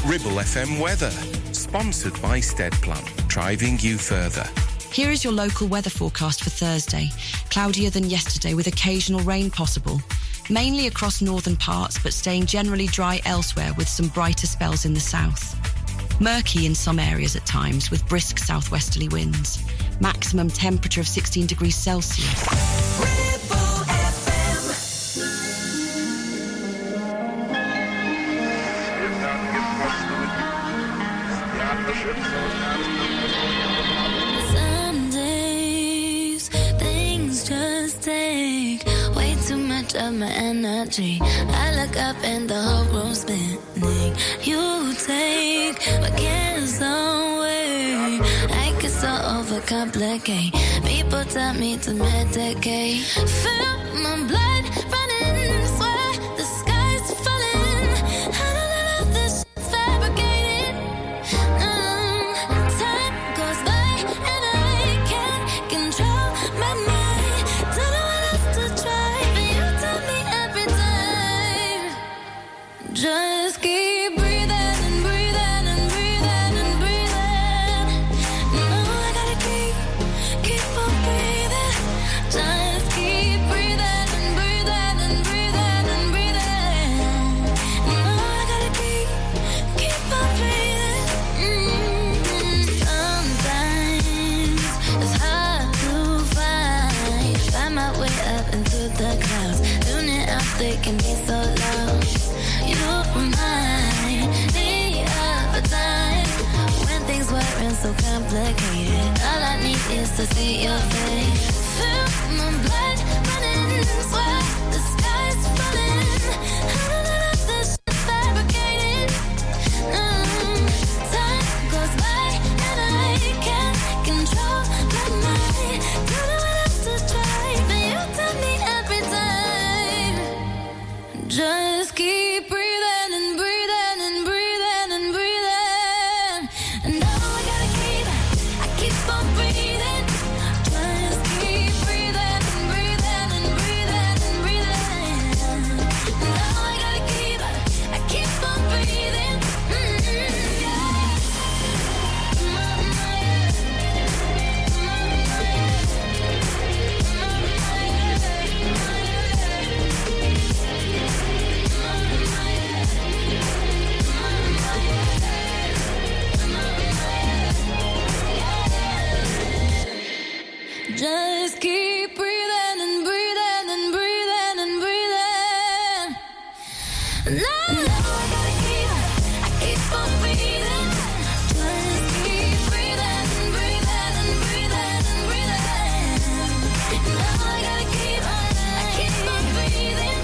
Ribble FM weather, sponsored by Steadplan, driving you further. Here is your local weather forecast for Thursday. Cloudier than yesterday with occasional rain possible. Mainly across northern parts, but staying generally dry elsewhere with some brighter spells in the south. Murky in some areas at times with brisk southwesterly winds. Maximum temperature of 16 degrees Celsius. Some days things just take way too much of my energy. I look up and the whole room's spinning. You take my cares away. I get so overcomplicate. People tell me to medicate. Feel my blood running, swear the sky's falling. I don't know if this shit's fabricated. Time goes by and I can't control my mind. Don't know what else to try, but you tell me every time. Just keep breathing and breathing and breathing and breathing. No, I gotta keep on breathing. Just keep breathing and breathing and breathing and breathing. No, I gotta keep on breathing. Sometimes it's hard to find my way up into the clouds. Tuning out, they can be so loud. You remind me of a time when things weren't so complicated. All I need is to see your face. Feel my blood running, swear the sky's falling. I don't know if this shit's fabricated. Time goes by and I can't control my mind. Don't know what else to try, but you tell me every time. Just keep breathing and breathing and breathing and breathing. And now I gotta keep on breathing. Just keep breathing and breathing and breathing and breathing. And now I gotta keep on breathing. Just keep breathing and breathing and breathing and breathing. No, I gotta keep on breathing. Just keep breathing and breathing and breathing and breathing. No, I gotta keep on breathing.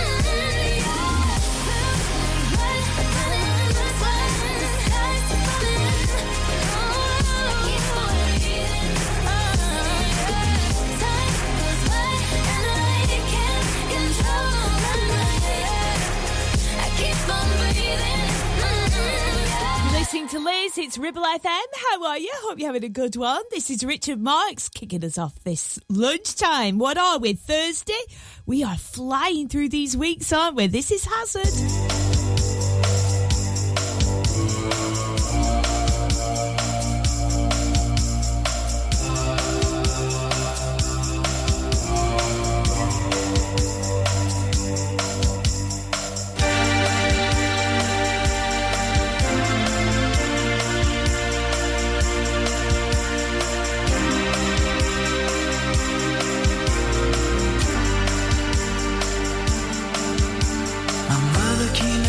Listening to Liz, it's Ribble FM. How are you? Hope you're having a good one. This is Richard Marks kicking us off this lunchtime. What are we? Thursday? We are flying through these weeks, aren't we? This is Hazard. My mother came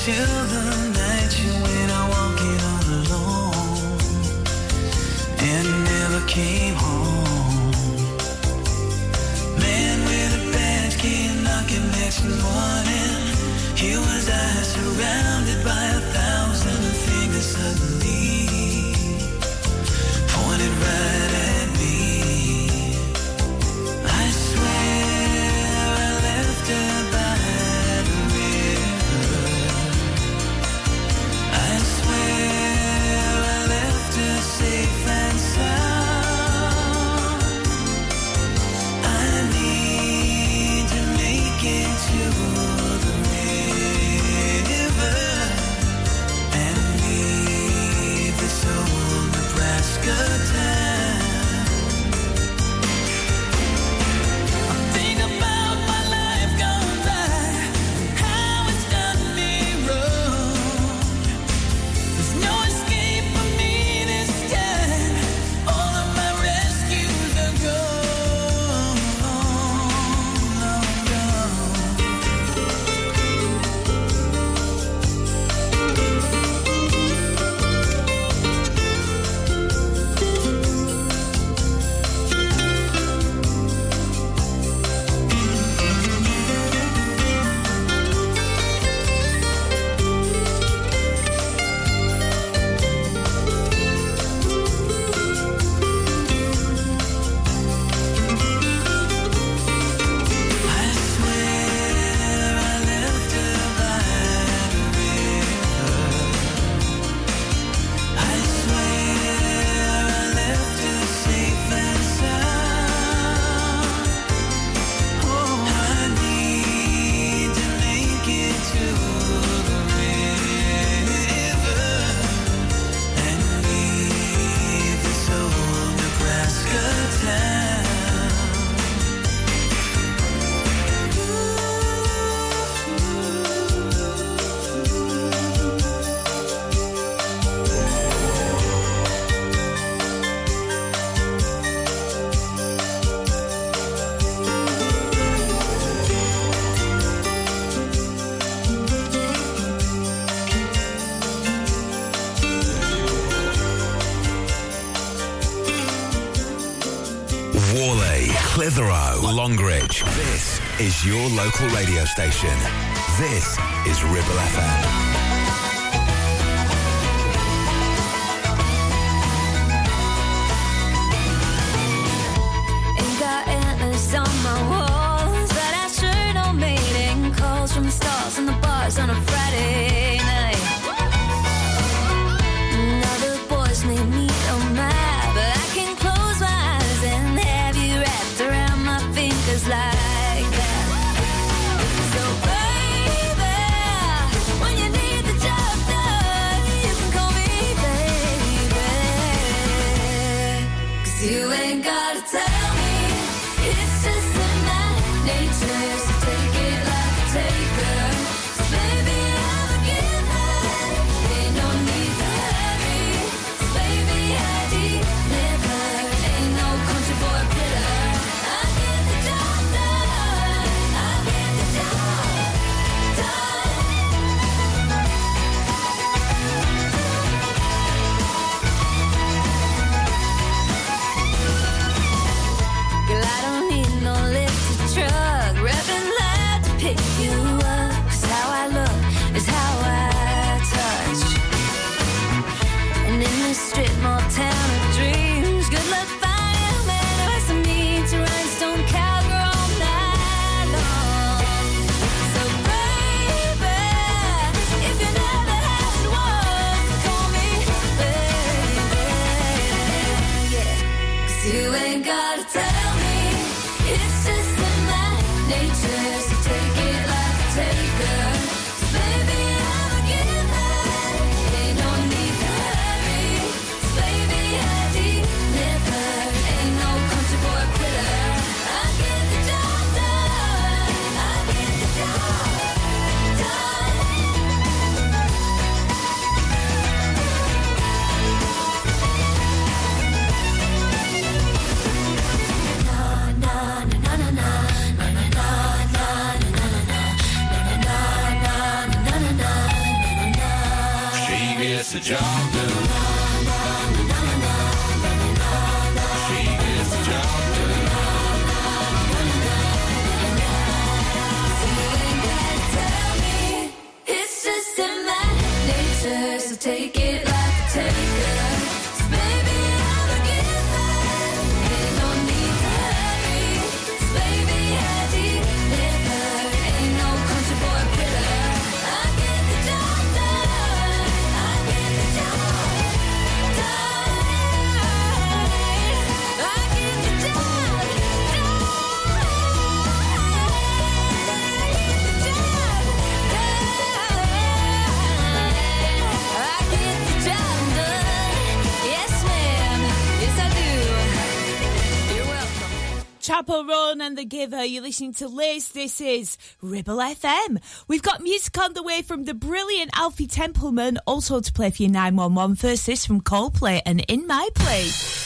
till the night you went out walking all alone and never came home. Man with a badge came knocking next morning. Here was I surrounded by 1,000 fingers suddenly pointed right at me. I swear I left her by the river. I swear I left her safe and sound. I need to make it to the river and leave this old Nebraska town. Think about my life gone by, how it's done me wrong. There's no escape for me this time. All of my rescues are gone, I swear I left her by the river. I swear I left her safe and sound. Oh, I need to make it to the river and leave this old Nebraska town. Worley, Clitheroe, Longridge. This is your local radio station. This is Ribble FM. Ain't got antlers on my walls, but I sure don't mating calls from the stars and the bars on a Friday night. Other boys may meet on mad, but I can close my eyes and have you wrapped around my fingers like that. So baby, when you need the job done, you can call me baby. 'Cause you ain't gotta tell me, it's just in my nature. So take it like a taker. So baby, I'm a giver. Ain't no need to hurry. So baby, I deliver. Ain't no country boy critter. I get the job done. I get the job done. Girl, I don't need no lifted truck. Revving loud to pick you up. 'Cause how I look is how I touch. And in this strip mall town of dreams, good luck finding a man who has some need to rhinestone cowgirl all night long. So baby, if you never had one, call me baby. Yeah. 'Cause you ain't gotta tell me, it's just in my nature. So take it like a taker. So baby, I'm a giver. Ain't no need to hurry. So baby, the job done. She gets the job done. So you ain't gotta tell me. It's just in my nature. So take it like a taker. So baby, I'm a giver. Ain't no need to hurry. So baby, I deliver. Ain't no country boy quitter. I get the job done. I get the job done. I get the job done. Chapel Run and The Giver. You're listening to Liz. This is Ribble FM. We've got music on the way from the brilliant Alfie Templeman, also to play for your 911. First, this from Coldplay and In My Place.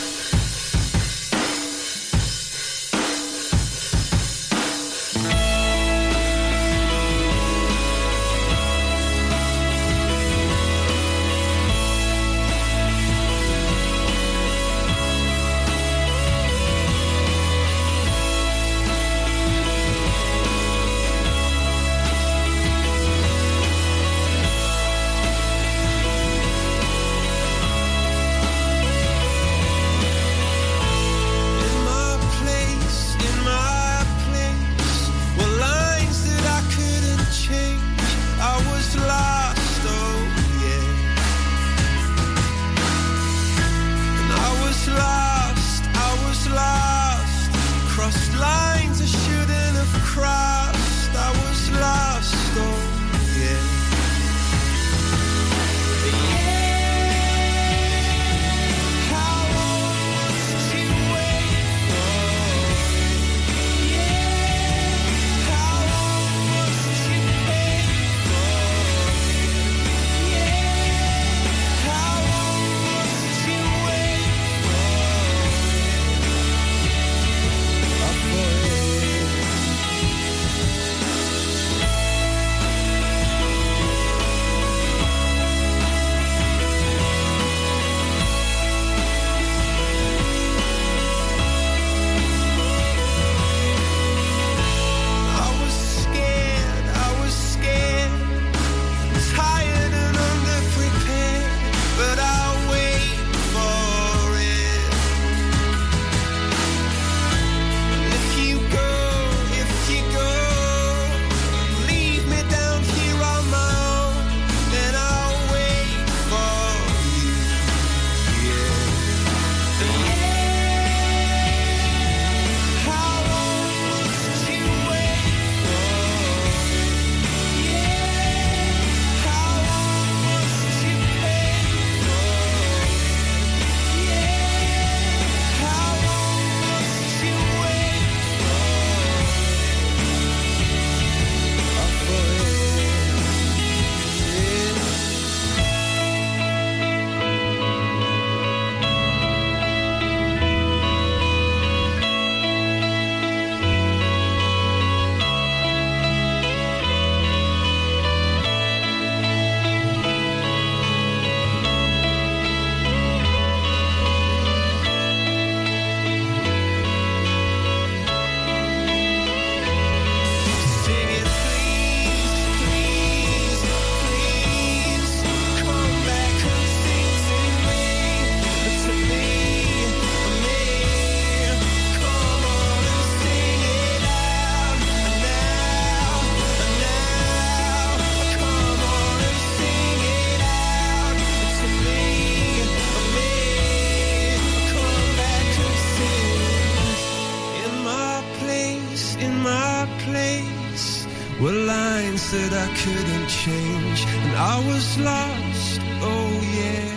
That I couldn't change, and I was lost. Oh yeah,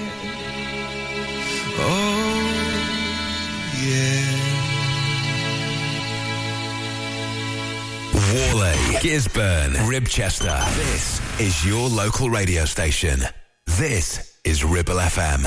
oh yeah. Whalley, Gisburn, Ribchester. This is your local radio station. This is Ribble FM.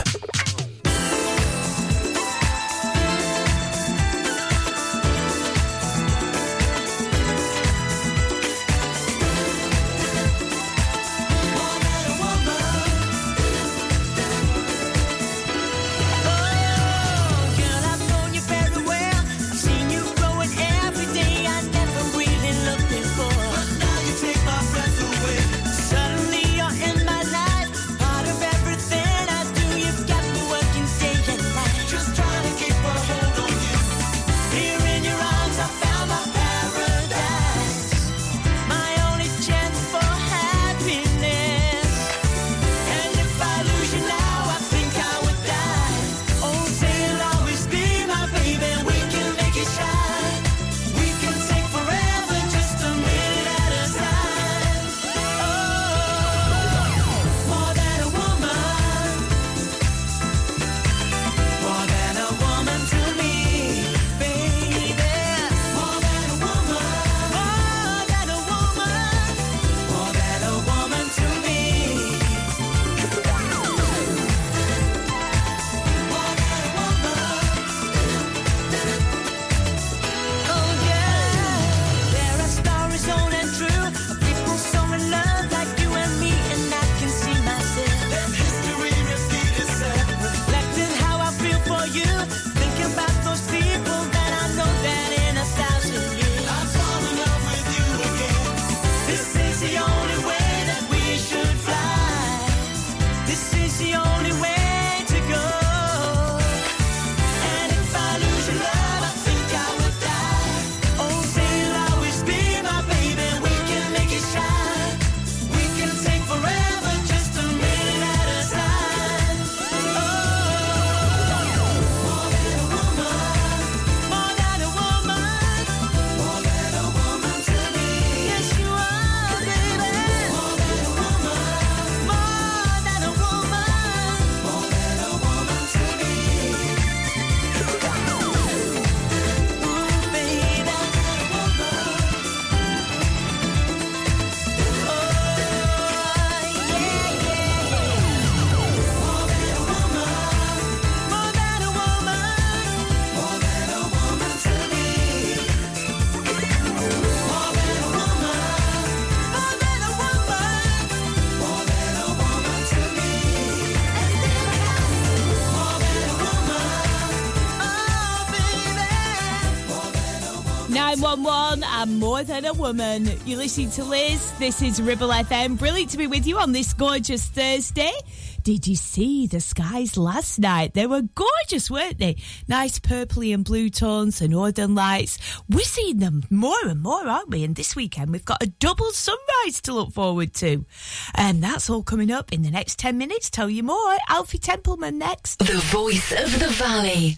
911 and More Than a Woman. You're listening to Liz. This is Ribble FM. Brilliant to be with you on this gorgeous Thursday. Did you see the skies last night? They were gorgeous, weren't they? Nice purpley and blue tones, the northern lights. We're seeing them more and more, aren't we? And this weekend we've got a double sunrise to look forward to. And that's all coming up in the next 10 minutes. Tell you more. Alfie Templeman next. The voice of the valley.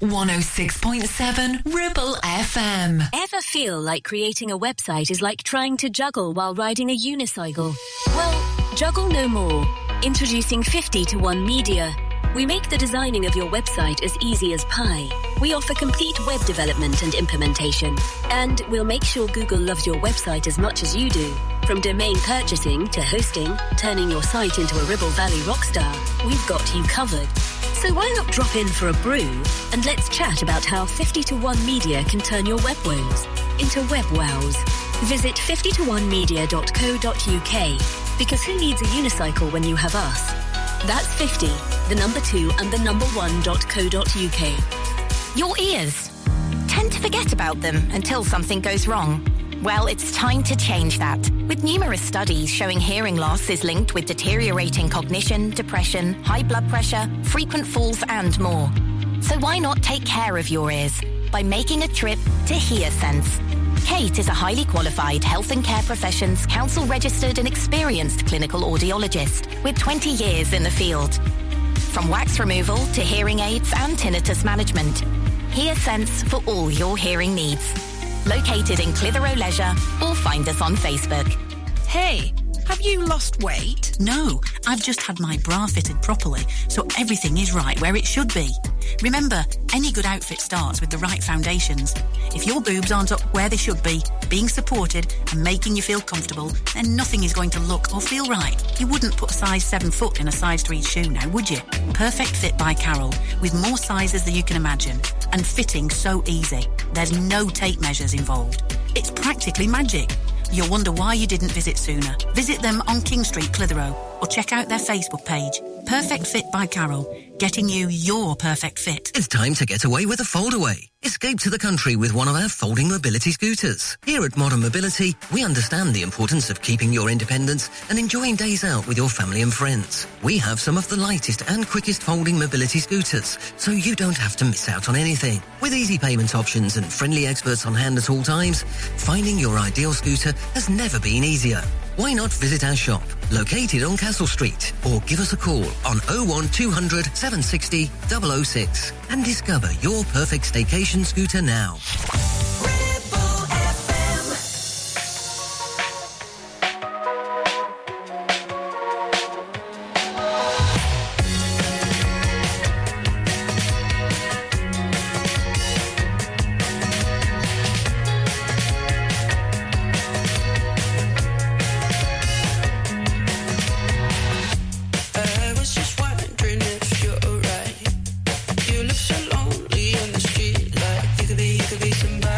106.7 Ribble FM. Ever feel like creating a website is like trying to juggle while riding a unicycle? Well, juggle no more. Introducing 50-to-1 Media. We make the designing of your website as easy as pie. We offer complete web development and implementation. And we'll make sure Google loves your website as much as you do. From domain purchasing to hosting, turning your site into a Ribble Valley rockstar, we've got you covered. So why not drop in for a brew and let's chat about how 50-to-1 Media can turn your web woes into web wows. Visit 50to1media.co.uk, because who needs a unicycle when you have us? That's 50, the number 2 and the number 1.co.uk. Your ears. Tend to forget about them until something goes wrong. Well, it's time to change that, with numerous studies showing hearing loss is linked with deteriorating cognition, depression, high blood pressure, frequent falls and more. So why not take care of your ears by making a trip to HearSense? Kate is a highly qualified health and care professions, council-registered and experienced clinical audiologist with 20 years in the field. From wax removal to hearing aids and tinnitus management, HearSense for all your hearing needs. Located in Clitheroe Leisure, or find us on Facebook. Hey, have you lost weight? No, I've just had my bra fitted properly, so everything is right where it should be. Remember, any good outfit starts with the right foundations. If your boobs aren't up where they should be, being supported and making you feel comfortable, then nothing is going to look or feel right. You wouldn't put a size 7 foot in a size 3 shoe now, would you? Perfect Fit by Carol, with more sizes than you can imagine, and fitting so easy. There's no tape measures involved. It's practically magic. You'll wonder why you didn't visit sooner. Visit them on King Street, Clitheroe, or check out their Facebook page. Perfect Fit by Carol, getting you your perfect fit. It's time to get away with a foldaway. Escape to the country with one of our folding mobility scooters. Here at Modern Mobility, we understand the importance of keeping your independence and enjoying days out with your family and friends. We have some of the lightest and quickest folding mobility scooters, so you don't have to miss out on anything. With easy payment options and friendly experts on hand at all times, finding your ideal scooter has never been easier. Why not visit our shop, located on Castle Street, or give us a call on 01200 760 006 and discover your perfect staycation scooter now. Somebody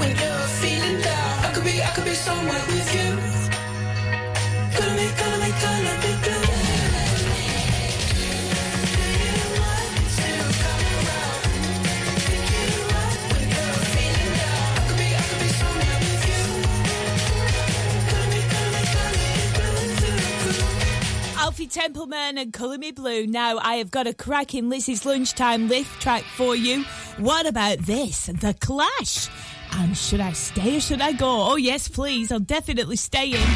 when you're feeling down. I could be somewhere with you. Gonna be blue. Alfie Templeman and Colour Me Blue. Now, I have got a cracking Lizzie's Lunchtime lift track for you. What about this? The Clash. And should I stay or should I go? Oh, yes, please. I'll definitely stay in.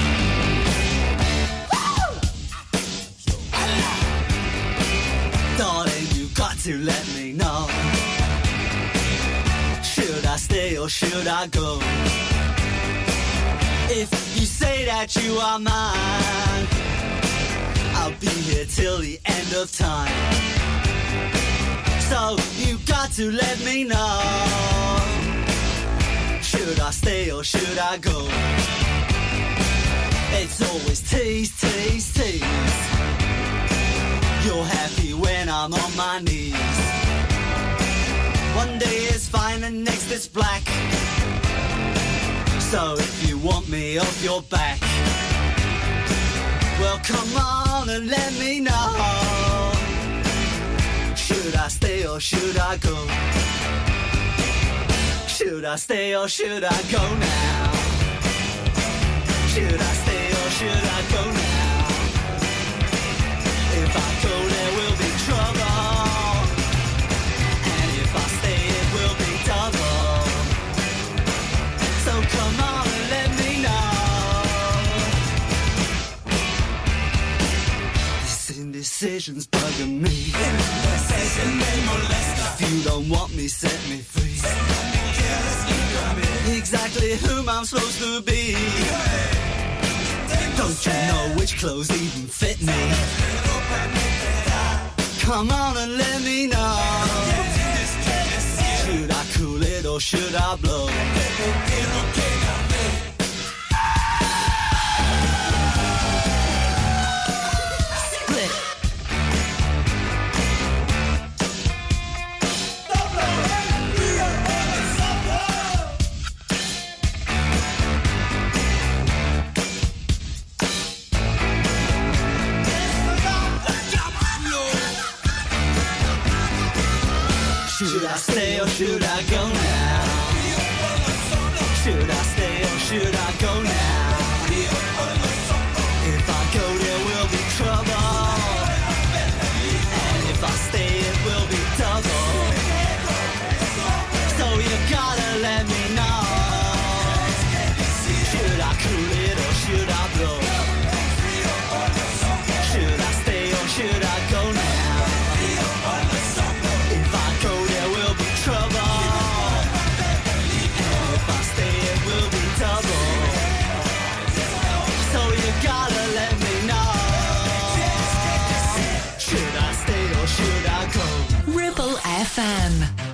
Darling, you got to let me know. Should I stay or should I go? If you say that you are mine, I'll be here till the end of time. So you got to let me know. Should I stay or should I go? It's always tease, tease, tease. You're happy when I'm on my knees. One day is fine and next is black. So if you want me off your back, well, come on and let me know. Should I stay or should I go? Should I stay or should I go now? Should I stay or should I go now? If I go, there will be trouble. And if I stay, it will be double. So come on and let me know. Indecision's bugging me. If you don't want me, set me free. Exactly whom I'm supposed to be. Don't you know which clothes even fit me? Come on and let me know. Should I cool it or should I blow? Should I stay or should I go now? Should I stay or should I go now? If I go, there will be trouble. And if I stay, it will be double. So you gotta let me know. Should I cool it or should I blow? Should I stay or should I go now? If I go, there will be trouble. And if I stay, it will be double. So you gotta let me know. Should I stay or should I go? Ribble FM.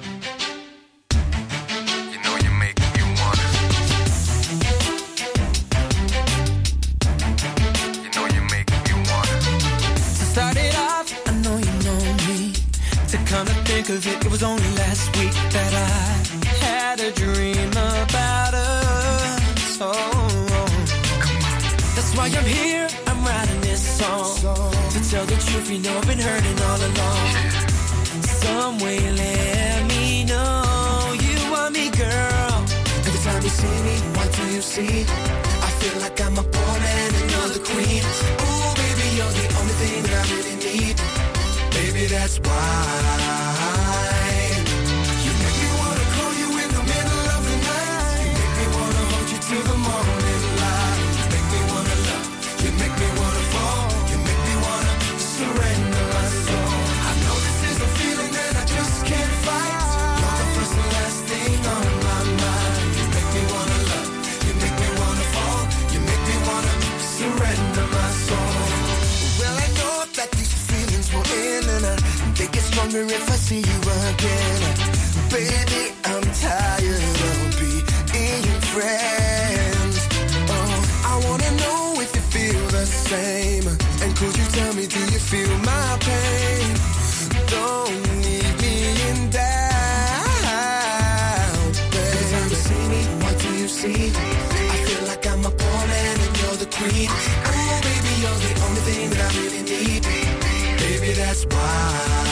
You know you make me wanna. You know you make me wanna. To start it off, I know you know me. To come to think of it, it was only last week that I had a dream about us. Oh, that's why I'm here, I'm writing this song. To tell the truth, you know I've been hurting all along. Some way let me know you want me, girl. Every time you see me, what do you see? I feel like I'm a poor man and you're the queen. Oh, baby, you're the only thing that I really need. Baby, that's why you make me wanna call you in the middle of the night. You make me wanna hold you till the morning light. You make me wanna love. You make me wanna fall. You make me wanna surrender my soul. I know this is a feeling that I just can't fight. You're the first and last thing on my mind. You make me wanna love. You make me wanna fall. You make me wanna surrender my soul. Well, I know that these feelings will end and they get stronger if I see you again. Baby, I'm tired of being your friend. Oh, I wanna know if you feel the same. And could you tell me, do you feel my pain? Don't leave me in doubt, baby. Every time you see me, you see. I feel like I'm a poor man and you're the queen. Oh, baby, you're the only thing that I really need. Baby, that's why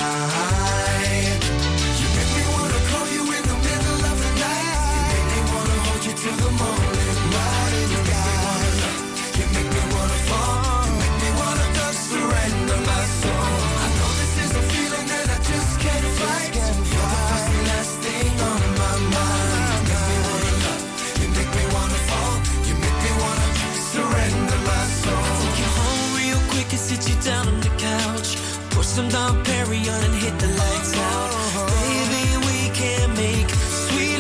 you make me wanna call you in the middle of the night. You make me wanna hold you till the morning light. You make me wanna love. You make me wanna fall. You make me wanna surrender my soul. I know this is a feeling that I just can't fight. You're the first and last thing on my mind. You make me wanna love. You make me wanna fall. You make me wanna surrender my soul. Take you home real quick and sit you down on the couch. Put some Dom Perry on and hit the lights out. Baby, we can make sweet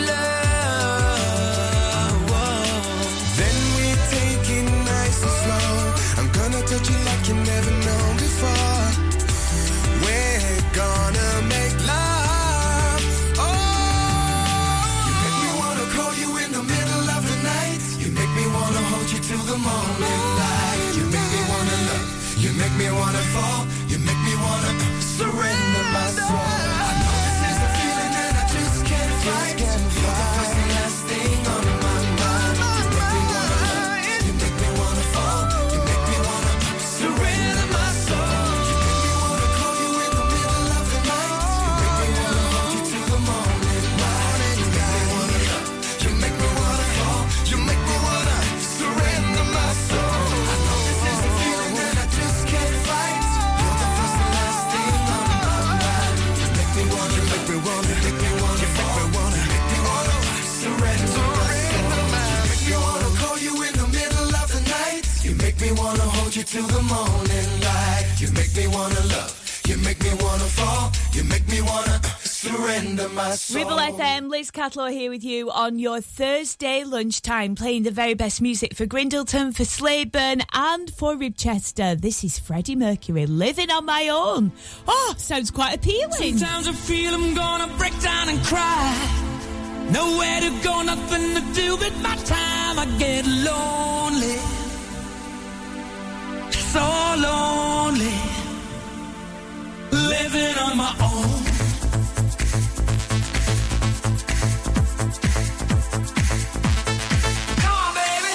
love. Whoa. Then we take it nice and slow. I'm gonna touch you like you never known before. We're gonna make love. Oh, you make me wanna call you in the middle of the night. You make me wanna hold you till the morning light. You make me wanna love. You make me wanna fall. You make me wanna surrender my soul. I know this is a feeling that I just can't fight. You're the first and last thing on my mind. You make me wanna love. You make me wanna fall. You make me wanna surrender my soul. You make me wanna call you in the middle of the night. You make me wanna hold you till the morning light. You make me wanna love. You make me wanna fall. You make me wanna surrender my soul. I know this is a feeling that I just can't fight. You're the first and last thing on my mind. You make me wanna, you make me wanna, you make me wanna, you make me wanna, you make me wanna surrender my soul. You make me wanna call you in the middle of the night. You make me wanna hold you till the morning light. You make me wanna love. You make me wanna fall. You make me wanna surrender my soul. Ribble FM, Liz Catlaw here with you on your Thursday lunchtime, playing the very best music for Grindleton, for Slaburn and for Ribchester. This is Freddie Mercury, Living on My Own. Oh, sounds quite appealing. Sometimes I feel I'm gonna break down and cry. Nowhere to go, nothing to do with my time. I get lonely, so lonely, living on my own. Come on, baby.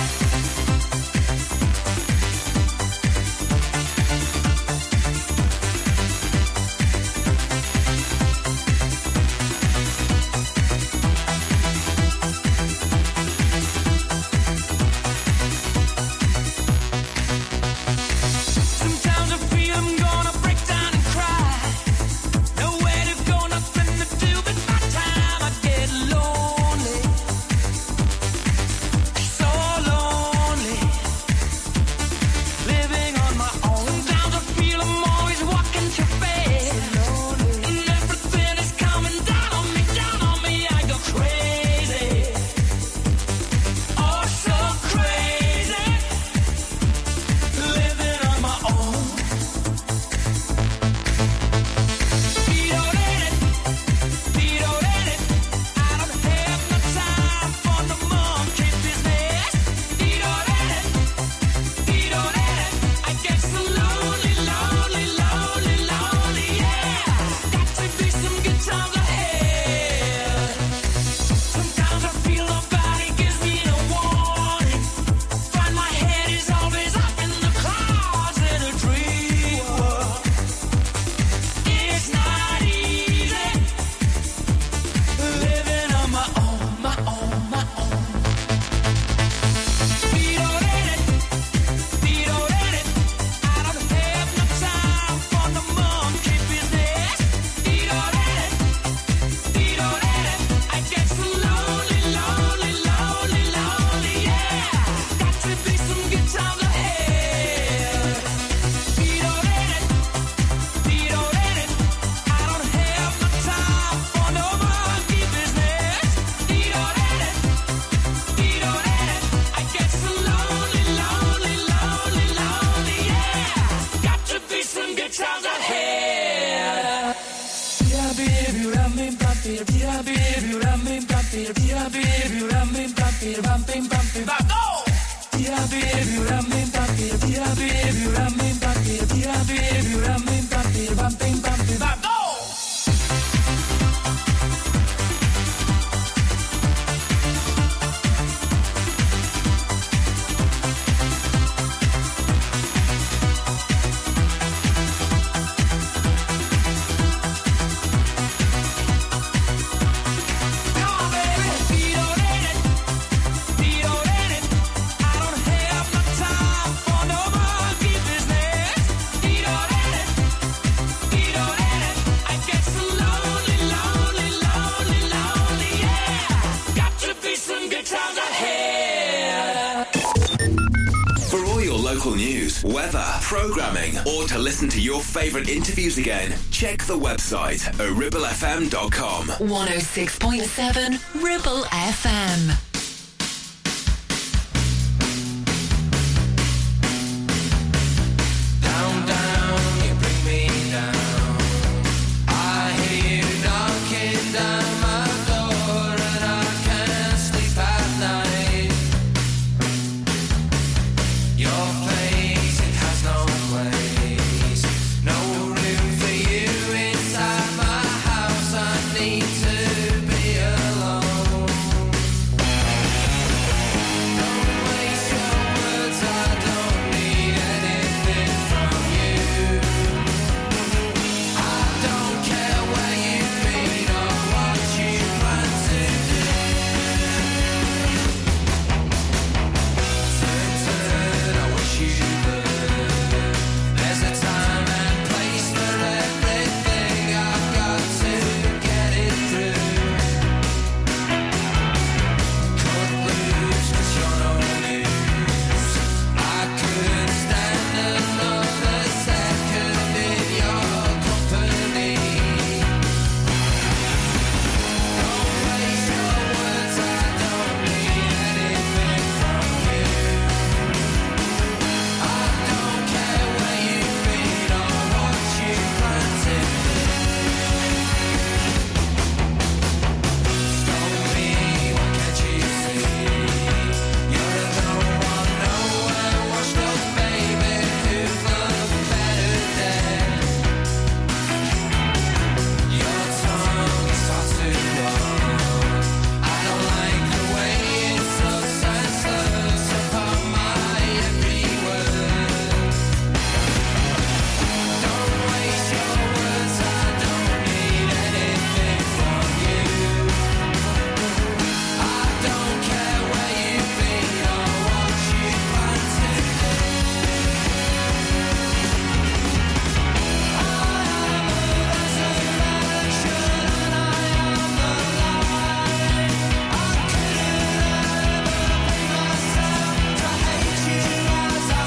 Sometimes I feel I'm gonna break down and cry. Nowhere to go, nothing to do with my time. I get lonely, so lonely, living on my own. Sometimes I feel I'm always walking too fast, and everything is coming down on me, I go crazy, oh so crazy, living on my own. I don't have no time for no monkey business. I get so lonely, lonely, lonely, lonely, yeah. Got to be some good times ahead. Sometimes I feel nobody gives me no warning. Find my head is always up in the clouds in a dream world. It's not easy living on my own, my own, my own. I don't have no time for no monkey business. I get so lonely, lonely, lonely, lonely, yeah. Got to be some good times ahead. I don't have no time for no monkey business. I get so lonely, lonely, lonely, lonely, yeah. Got to be some good times ahead. local news, weather, programming, or to listen to your favourite interviews again, check the website at ribblefm.com. 106.7 Ribble FM. Down, down, you bring me down. I hear you knocking down my door and I can't sleep at night. Your place, it has no place. No room for you inside my house. I need to be alone. Don't waste your words, I don't need anything from you. I don't care where you've been or what you plan to do. Turn, turn, I wish you would. There's a time and place for everything. I've got to get it through. Cut loose 'cause you're no use. I couldn't stand another second in your company. Don't waste your words, I don't need anything from you. I don't care where you've been or what you plan to do. Stop me, why can't you see? You're a no one, nowhere, washed up baby who'd love better dead. Your tongue is far too long. I don't like the way it sucks and slurs upon my every word. Don't waste your words, I don't need anything from you. I don't care where you've been or what you plan to do. I am a resurrection and I am the light. I couldn't ever bring myself to hate you as I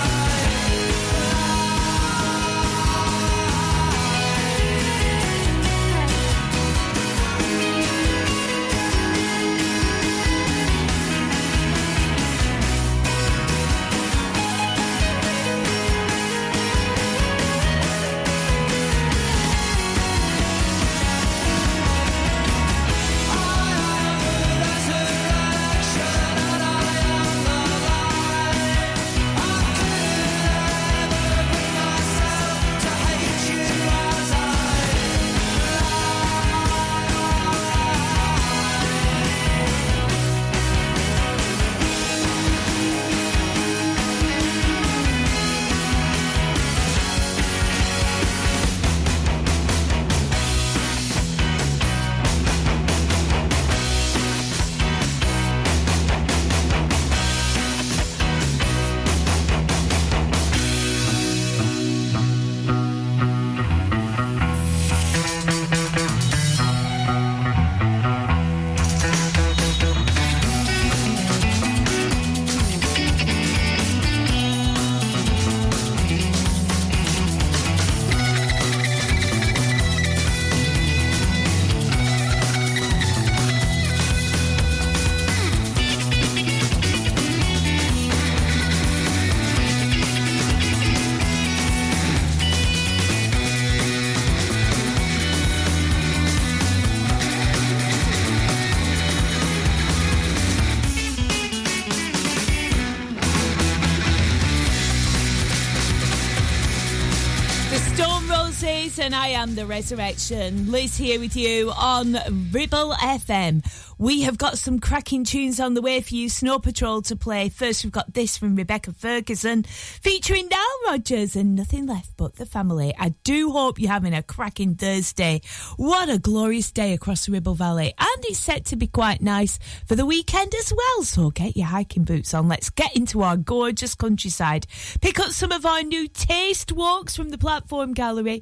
The Stone Roses and I Am the Resurrection. Liz here with you on Ribble FM. We have got some cracking tunes on the way for you, Snow Patrol to play. First, we've got this from Rebecca Ferguson, featuring Nile Rodgers and Nothing Left But the Family. I do hope you're having a cracking Thursday. What a glorious day across the Ribble Valley. And it's set to be quite nice for the weekend as well. So get your hiking boots on. Let's get into our gorgeous countryside. Pick up some of our new taste walks from the Platform Gallery.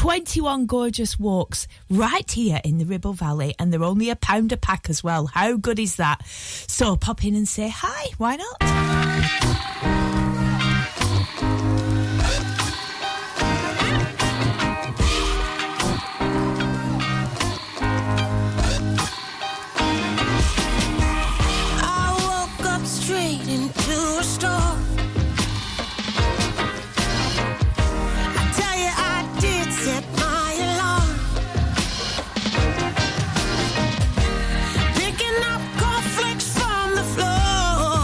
21 gorgeous walks right here in the Ribble Valley. And they're only £1 a pack as well. How good is that? So pop in and say hi. Why not? walked into a store. I tell you, I did set my alarm. Picking up cornflakes from the floor.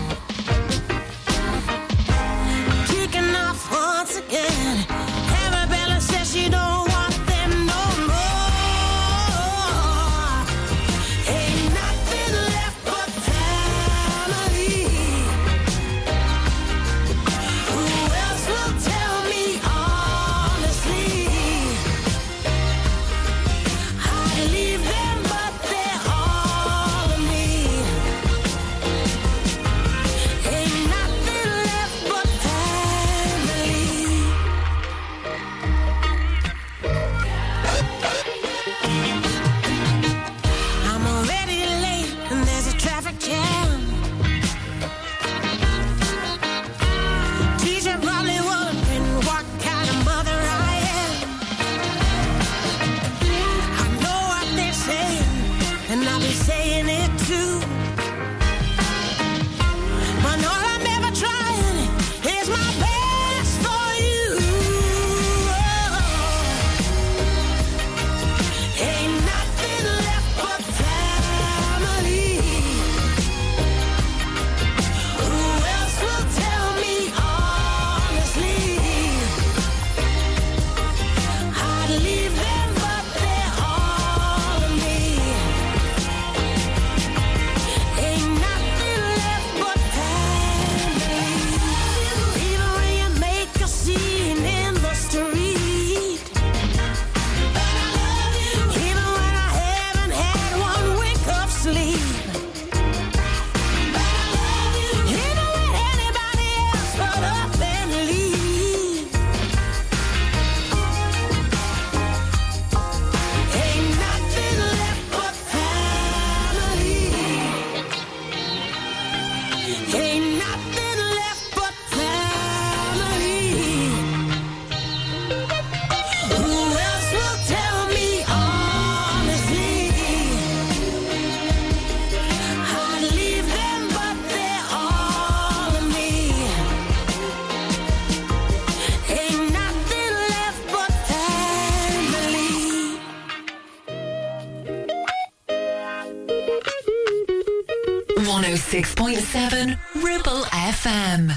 Kicking off once again. Arabella says she don't want them no more. Ain't nothing left but family. Who else will tell me honestly? I leave them, but they're all of me. Ain't nothing left but family. I'm already late and there's a traffic jam. Teacher probably wondering what kind of mother I am. I know what they're saying and I'll be saying it too. But all I'm ever trying is my best for you. Ain't nothing left but family. Who else will tell me honestly? I'd leave them, but they're all of me. Ain't nothing left but family. Even when you make a scene in the street. Even when I haven't had one wink of sleep. Even when anybody else run up and leave. Ain't nothing left but family. Ain't nothing left but family. Who else will tell me honestly? I'd leave them, but they're all of me. Ain't nothing left but family. 106.7 Ribble FM.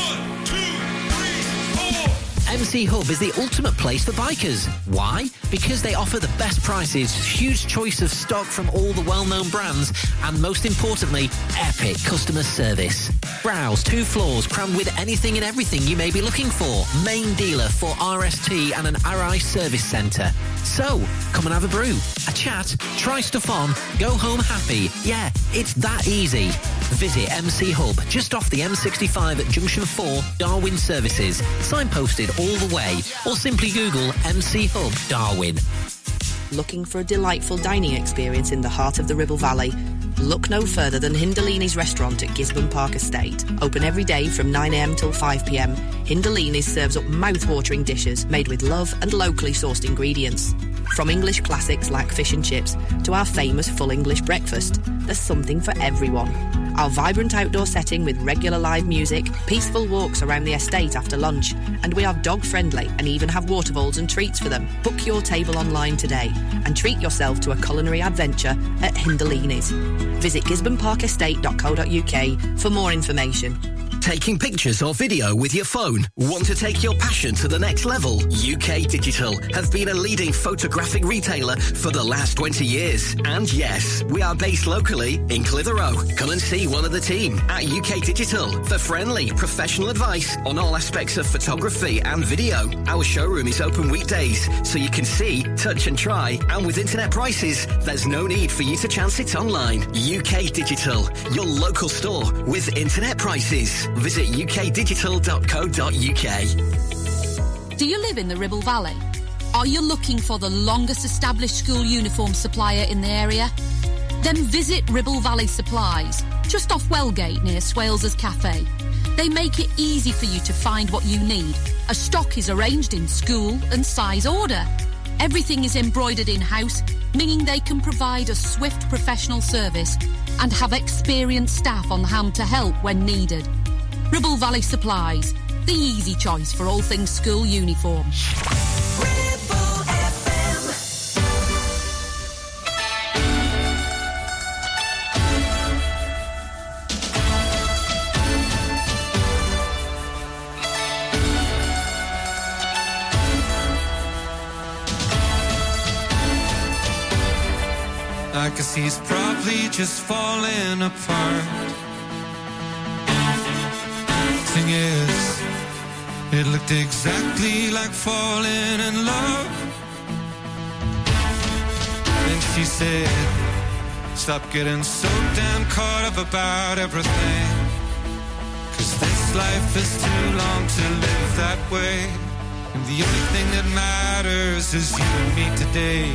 MC Hub is the ultimate place for bikers. Why? Because they offer the best prices, huge choice of stock from all the well-known brands, and most importantly, epic customer service. Browse 2 floors crammed with anything and everything you may be looking for. Main dealer for RST and an RI service centre. So, come and have a brew, a chat, try stuff on, go home happy. Yeah, it's that easy. Visit MC Hub just off the M65 at Junction 4, Darwin Services. Signposted all the way, or simply Google MC Hub Darwin. Looking for a delightful dining experience in the heart of the Ribble Valley? Look no further than Hindalini's restaurant at Gisborne Park Estate. Open every day from 9am till 5pm. Hindalini's serves up mouth-watering dishes made with love and locally sourced ingredients. From English classics like fish and chips to our famous full English breakfast, there's something for everyone. Our vibrant outdoor setting with regular live music, peaceful walks around the estate after lunch, and we are dog-friendly and even have water bowls and treats for them. Book your table online today and treat yourself to a culinary adventure at Hindalini's. Visit gisborneparkestate.co.uk for more information. Taking pictures or video with your phone? Want to take your passion to the next level? UK Digital have been a leading photographic retailer for the last 20 years. And yes, we are based locally in Clitheroe. Come and see one of the team at UK Digital for friendly, professional advice on all aspects of photography and video. Our showroom is open weekdays, so you can see, touch and try. And with internet prices, there's no need for you to chance it online. UK Digital, your local store with internet prices. Visit ukdigital.co.uk. Do you live in the Ribble Valley? Are you looking for the longest established school uniform supplier in the area? Then visit Ribble Valley Supplies, just off Wellgate near Swales's Cafe. They make it easy for you to find what you need, as stock is arranged in school and size order. Everything is embroidered in-house, meaning they can provide a swift professional service and have experienced staff on hand to help when needed. Ribble Valley Supplies, the easy choice for all things school uniform. I guess he's probably just falling apart. Thing is, it looked exactly like falling in love. And she said, stop getting so damn caught up about everything, 'cause this life is too long to live that way. And the only thing that matters is you and me today.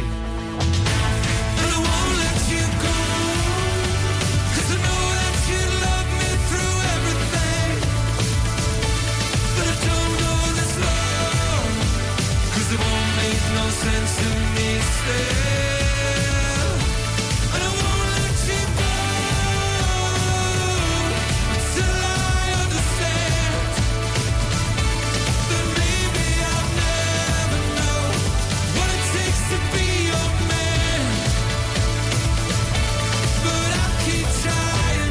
Sense to me still, and I won't let you go until I understand that maybe I'll never know what it takes to be your man, but I'll keep trying.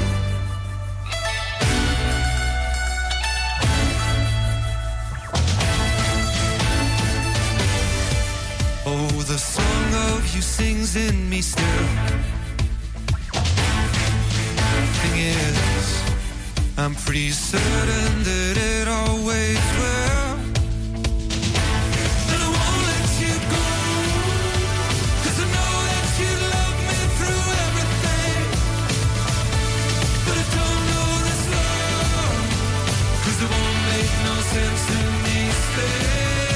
Oh, the song of you sings in me still. Thing is, I'm pretty certain that it always will. And I won't let you go, 'cause I know that you love me through everything. But I don't know this love, 'cause it won't make no sense to me still.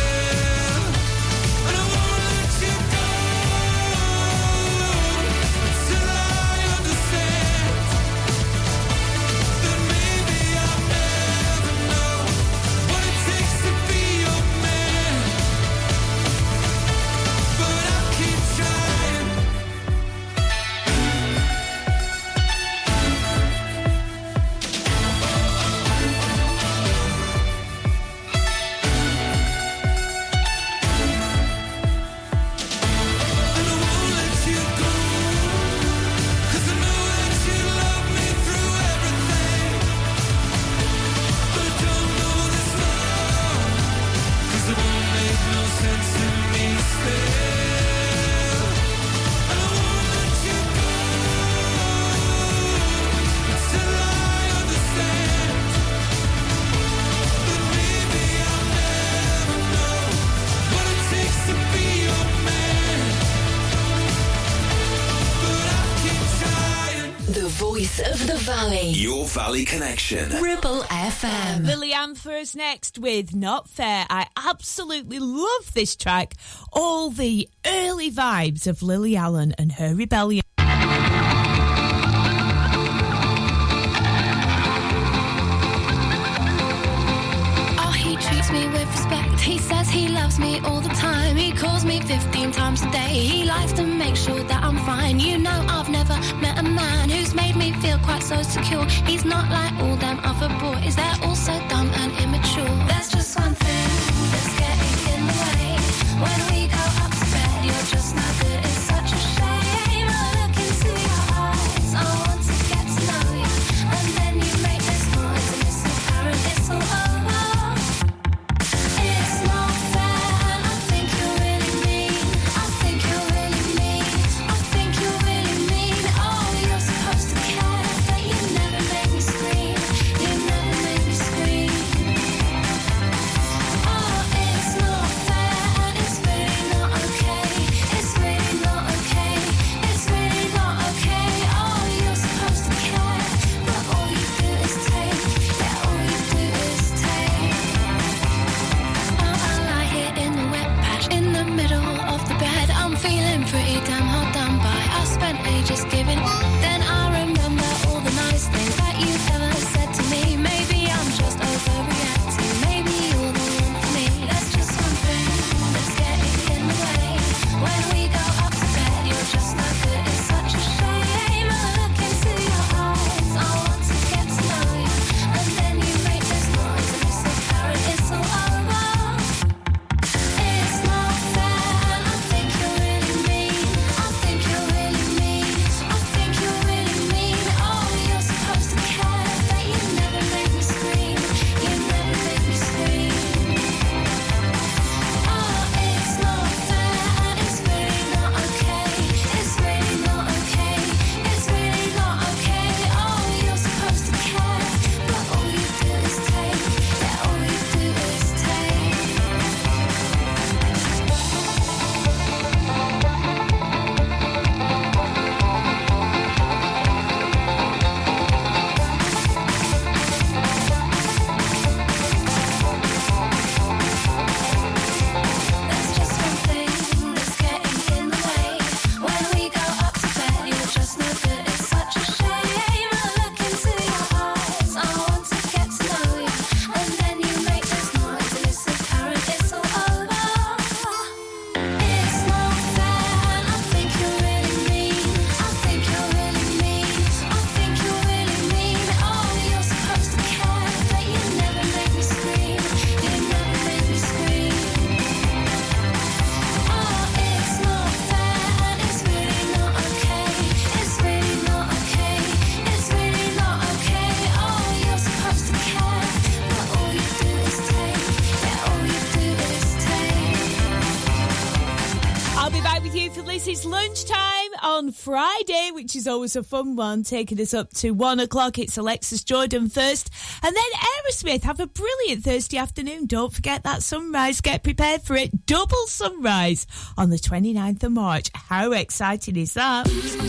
Of the Valley. Your Valley Connection. Ribble FM. Lily Ann first next with Not Fair. I absolutely love this track. All the early vibes of Lily Allen and her rebellion. Oh, he treats me with respect. He says he loves me all the time. He calls me 15 times a day. He likes to make sure that I'm fine. You know, I've never met a man who's made me feel quite so secure. He's not like all them other boys. They're all so dumb and immature. There's just one thing that's getting in the way. When we go up to bed, you're just not good. It's such a shame. I look into your eyes. I want to get to know you. And then you make this noise and it's apparent it's all over. It's not fair and I think you're really mean. I think you're really mean. I think you're really mean. Oh, you're supposed to care, but you never make me scream. You never make me scream. Oh, it's lunchtime on Friday, which is always a fun one, taking us up to 1 o'clock. It's Alexis Jordan first, and then Aerosmith. Have a brilliant Thursday afternoon. Don't forget that sunrise. Get prepared for it. Double sunrise on the 29th of March. How exciting is that?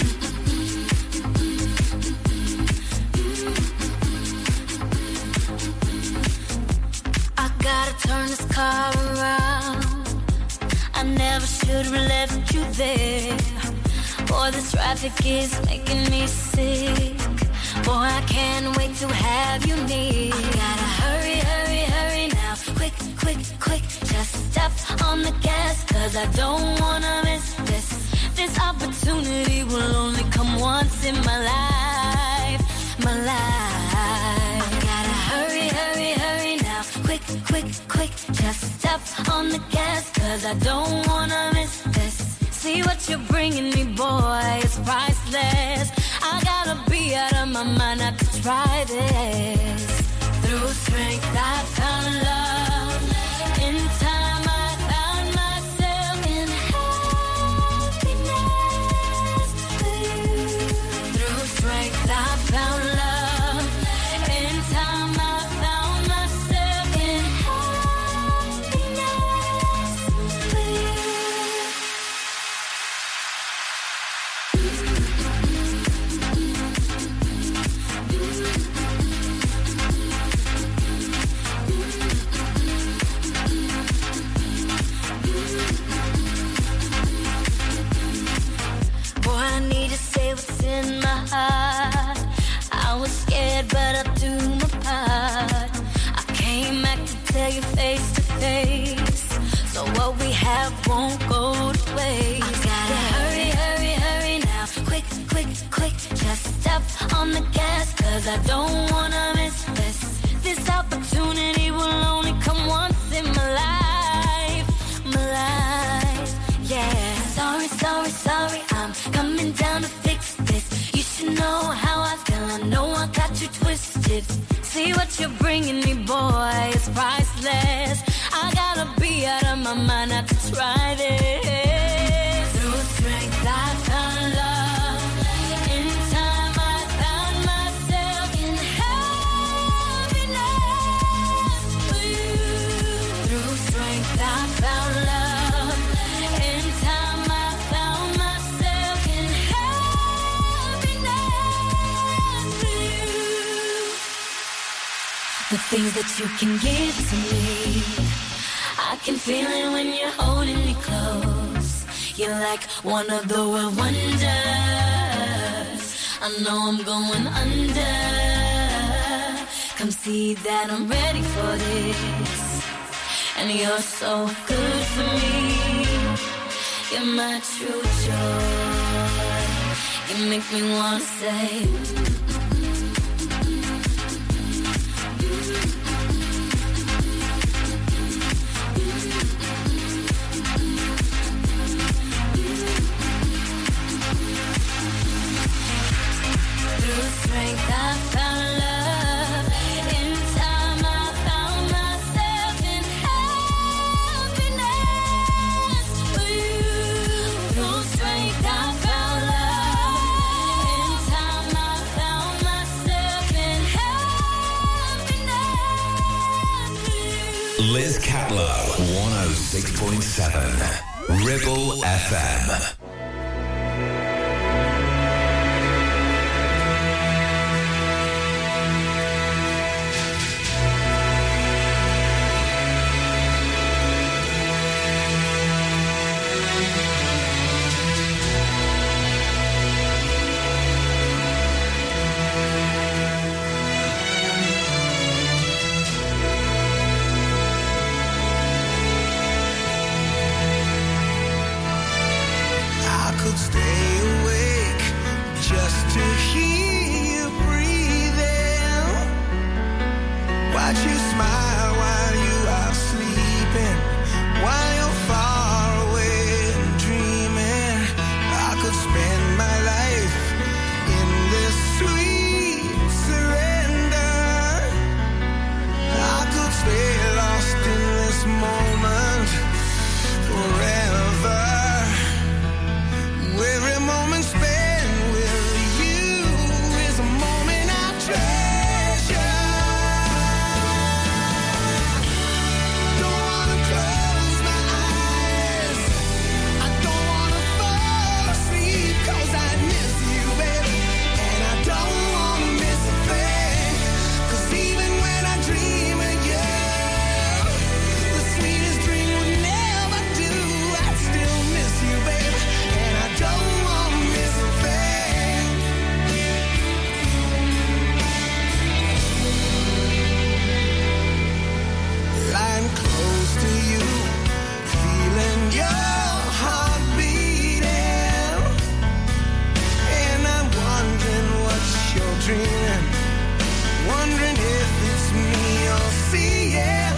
I gotta turn this car around. I never should have left you there. Boy, this traffic is making me sick. Boy, I can't wait to have you near. I gotta hurry, hurry, hurry now. Quick, quick, quick. Just step on the gas, cause I don't wanna miss this. This opportunity will only come once in my life. My life. I gotta hurry, hurry, hurry now. Quick, quick, quick. Just step on the gas, cause I don't wanna miss this. See what you're bringing me, boy, it's priceless. I gotta be out of my mind not to try this. Through strength I found love. In time I found myself in happiness with you. Through strength I found love. In time I found myself in happiness with you. Boy, I need to say what's in my heart. I was scared, but I'll do my part. I came back to tell you face to face. So what we have won't go to waste. I gotta hurry, hurry, hurry now. Quick, quick, quick. Just step on the gas, cause I don't wanna miss this. This opportunity will only come once in my life. My life, yeah. Sorry, sorry, sorry, I'm coming down to fix this. You should know how I feel, I know I got you twisted. See what you're bringing me, boy, it's priceless. I gotta be out of my mind not to try this. Through strength I found love. In time I found myself in happiness with you. Through strength I found love. In time I found myself in happiness with you. The things that you can give to me, I can feel it when you're holding me close. You're like one of the world wonders. I know I'm going under. Come see that I'm ready for this. And you're so good for me. You're my true joy. You make me wanna say strength, I found love. In time, I found myself in happiness with you. Through strength, I found love. In time, I found myself in happiness with you. Liz Catlow, 106.7 Ribble FM. see, yeah.